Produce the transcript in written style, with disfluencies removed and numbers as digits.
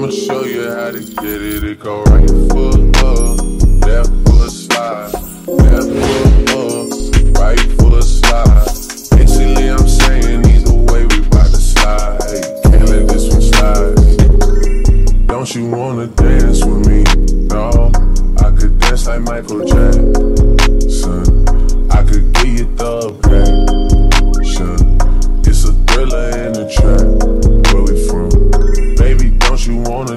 I'ma show you how to get it. It go right foot up, left foot slide, left foot up, right foot slide. Basically, I'm saying either way we bout to slide. Can't let this one slide. Don't you wanna dance with me? No, I could dance like Michael Jackson. I could give you